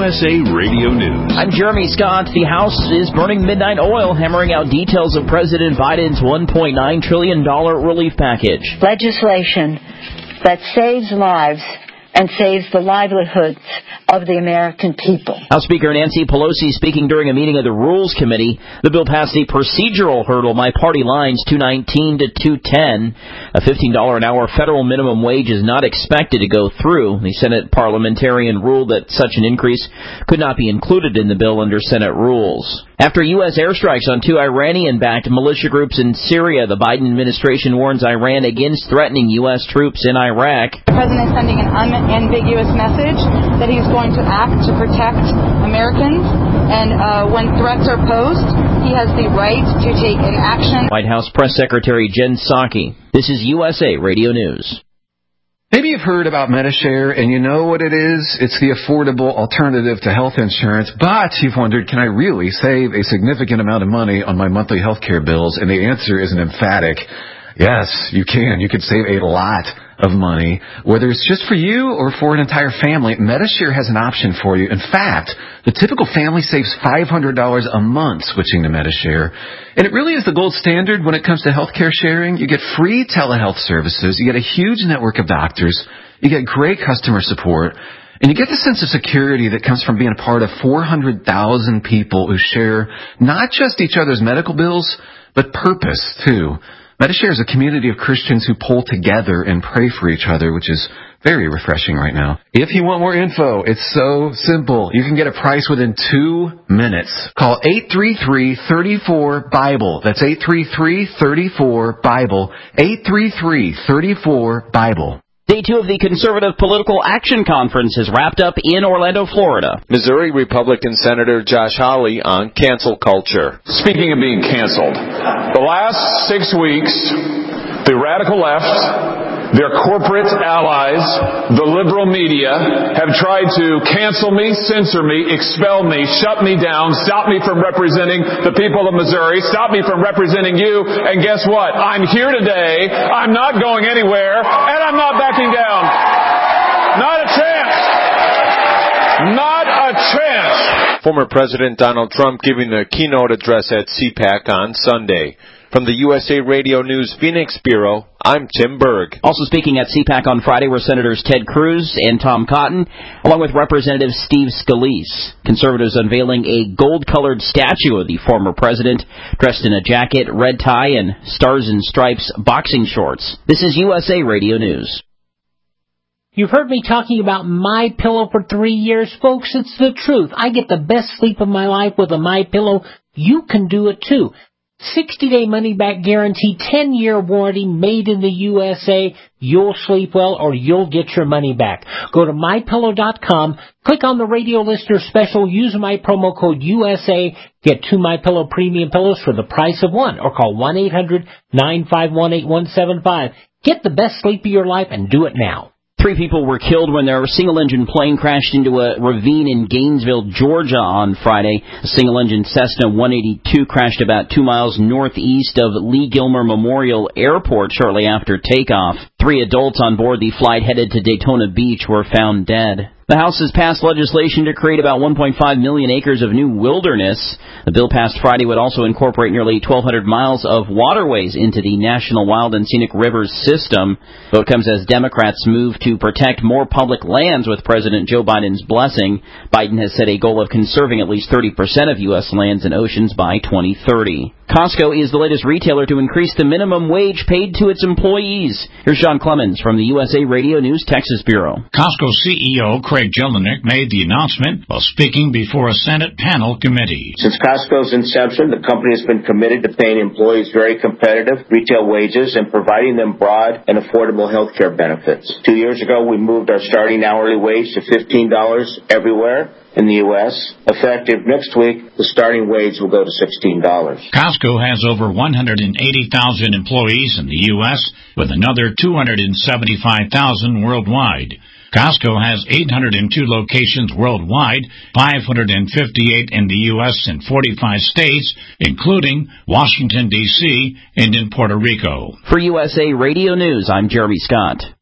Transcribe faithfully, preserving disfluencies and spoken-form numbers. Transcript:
S A Radio News. I'm Jeremy Scott. The House is burning midnight oil, hammering out details of President Biden's one point nine trillion dollars relief package. Legislation that saves lives and saves the livelihoods of the American people. House Speaker Nancy Pelosi speaking during a meeting of the Rules Committee. The bill passed a procedural hurdle by party lines, two nineteen to two ten. A fifteen dollars an hour federal minimum wage is not expected to go through. The Senate parliamentarian ruled that such an increase could not be included in the bill under Senate rules. After U S airstrikes on two Iranian-backed militia groups in Syria, the Biden administration warns Iran against threatening U S troops in Iraq. The president is sending an unambiguous message that he's going to act to protect Americans, and uh, when threats are posed, he has the right to take an action. White House Press Secretary Jen Psaki. This is U S A Radio News. Maybe you've heard about Medi-Share, and you know what it is. It's the affordable alternative to health insurance, but you've wondered, can I really save a significant amount of money on my monthly health care bills? And the answer is an emphatic yes, you can. You could save a lot of money, whether it's just for you or for an entire family. Medi-Share has an option for you. In fact, the typical family saves five hundred dollars a month switching to Medi-Share. And it really is the gold standard when it comes to healthcare sharing. You get free telehealth services. You get a huge network of doctors. You get great customer support. And you get the sense of security that comes from being a part of four hundred thousand people who share not just each other's medical bills, but purpose, too. Medi-Share is a community of Christians who pull together and pray for each other, which is very refreshing right now. If you want more info, it's so simple. You can get a price within two minutes. Call eight three three, three four, BIBLE. That's eight three three, three four, BIBLE. eight three three, three four, BIBLE. Day two of the Conservative Political Action Conference has wrapped up in Orlando, Florida. Missouri Republican Senator Josh Hawley on cancel culture. Speaking of being canceled, the last six weeks, the radical left, their corporate allies, the liberal media, have tried to cancel me, censor me, expel me, shut me down, stop me from representing the people of Missouri, stop me from representing you, and guess what? I'm here today, I'm not going anywhere, and I'm not backing down. Not a chance. Not a chance. Former President Donald Trump giving a keynote address at CPAC on Sunday. From the U S A Radio News Phoenix Bureau, I'm Tim Berg. Also speaking at CPAC on Friday were Senators Ted Cruz and Tom Cotton, along with Representative Steve Scalise. Conservatives unveiling a gold-colored statue of the former president, dressed in a jacket, red tie, and stars and stripes boxing shorts. This is U S A Radio News. You've heard me talking about MyPillow for three years, folks. It's the truth. I get the best sleep of my life with a MyPillow. You can do it, too. sixty-day money-back guarantee, ten-year warranty, made in the U S A. You'll sleep well or you'll get your money back. Go to my pillow dot com, click on the radio listener special, use my promo code U S A, get two MyPillow premium pillows for the price of one, or call one eight hundred, nine five one, eight one seven five. Get the best sleep of your life and do it now. Three people were killed when their single-engine plane crashed into a ravine in Gainesville, Georgia on Friday. A single-engine Cessna one eighty-two crashed about two miles northeast of Lee Gilmer Memorial Airport shortly after takeoff. Three adults on board the flight headed to Daytona Beach were found dead. The House has passed legislation to create about one point five million acres of new wilderness. The bill passed Friday would also incorporate nearly twelve hundred miles of waterways into the National Wild and Scenic Rivers system. The vote comes as Democrats move to protect more public lands with President Joe Biden's blessing. Biden has set a goal of conserving at least thirty percent of U S lands and oceans by twenty thirty. Costco is the latest retailer to increase the minimum wage paid to its employees. Here's John Clemens from the U S A Radio News Texas Bureau. Costco C E O Craig Jelinek made the announcement while speaking before a Senate panel committee. Since Costco's inception, the company has been committed to paying employees very competitive retail wages and providing them broad and affordable health care benefits. Two years ago, we moved our starting hourly wage to fifteen dollars everywhere in the U S. Effective next week, the starting wage will go to sixteen dollars. Costco has over one hundred eighty thousand employees in the U S, with another two hundred seventy-five thousand worldwide. Costco has eight hundred two locations worldwide, five hundred fifty-eight in the U S and forty-five states, including Washington, D C and in Puerto Rico. For U S A Radio News, I'm Jeremy Scott.